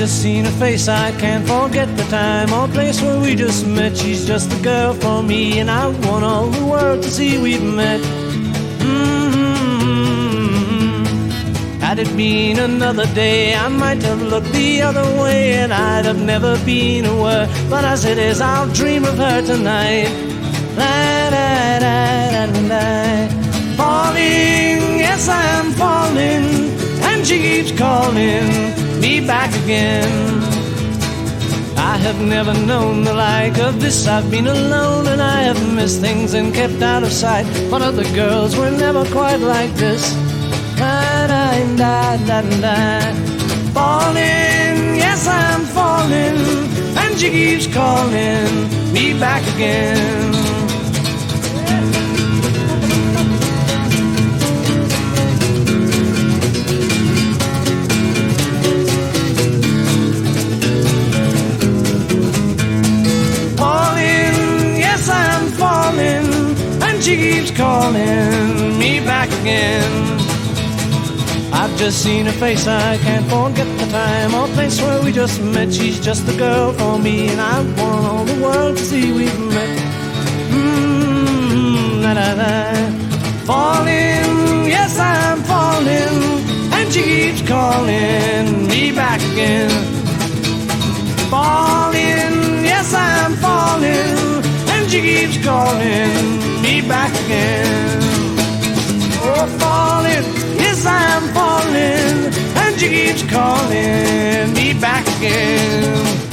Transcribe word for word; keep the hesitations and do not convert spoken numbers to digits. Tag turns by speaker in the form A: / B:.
A: just seen her face, I can't forget the time or place where we just met. She's just the girl for me, and I want all the world to see we've met. Mm-hmm. Had it been another day, I might have looked the other way, and I'd have never been aware. But as it is, I'll dream of her tonight. La, da, da, da, da, da. Falling, yes I am falling, and she keeps calling me back again. I have never known the like of this. I've been alone and I have missed things and kept out of sight, but other girls were never quite like this. Da, da, da, da, da. Falling, yes I'm falling, and she keeps calling me back again. She keeps calling me back again. I've just seen her face, I can't forget the time or place where we just met. She's just the girl for me, and I want all the world to see we've met. Mmm, la la la. Falling, yes I'm falling, and she keeps calling me back again. Falling, yes I'm falling, and she keeps calling me back again. Oh, falling, yes I'm falling, and she keeps calling me back again.